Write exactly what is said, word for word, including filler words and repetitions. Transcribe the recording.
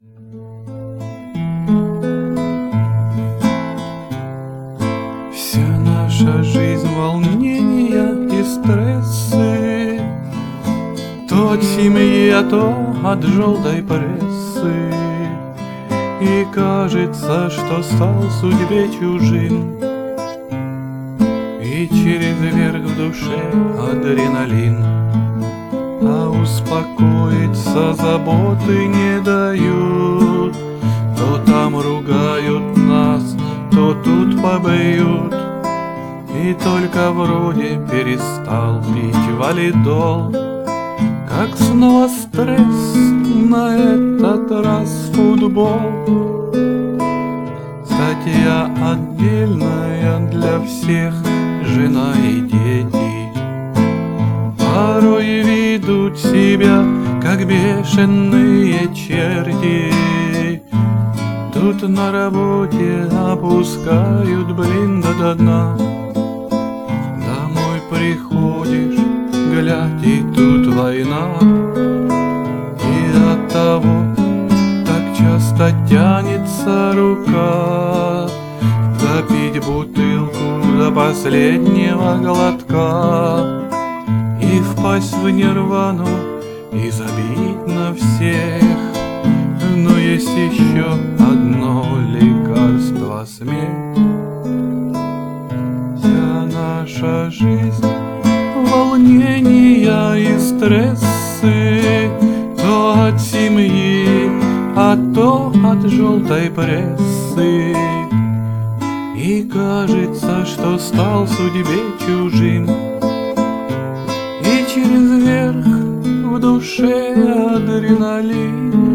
Вся наша жизнь — волнения и стрессы, то от семьи, а то от желтой прессы. И кажется, что стал судьбе чужим, и через верх в душе адреналин. А успокоиться заботы не дают, то там ругают нас, то тут побьют. И только вроде перестал пить валидол, как снова стресс, на этот раз футбол. Статья отдельная для всех, жена и дети порой ведут себя, как бешеные черти. Тут на работе опускают, блин, до дна. Домой приходишь, глядь, и тут война. И от того так часто тянется рука допить бутылку до последнего глотка и впасть в нирвану и забить на всех. Но есть еще одно лекарство — смех. Вся наша жизнь — волнения и стрессы, то от семьи, а то от желтой прессы. И кажется, что стал судьбе чужим, и через верх в душе адреналин.